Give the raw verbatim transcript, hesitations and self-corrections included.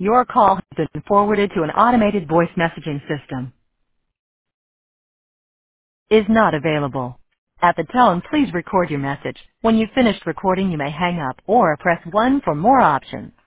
Your call has been forwarded to an automated voice messaging system. Is not available. At the tone, please record your message. When you've finished recording, you may hang up or press one for more options.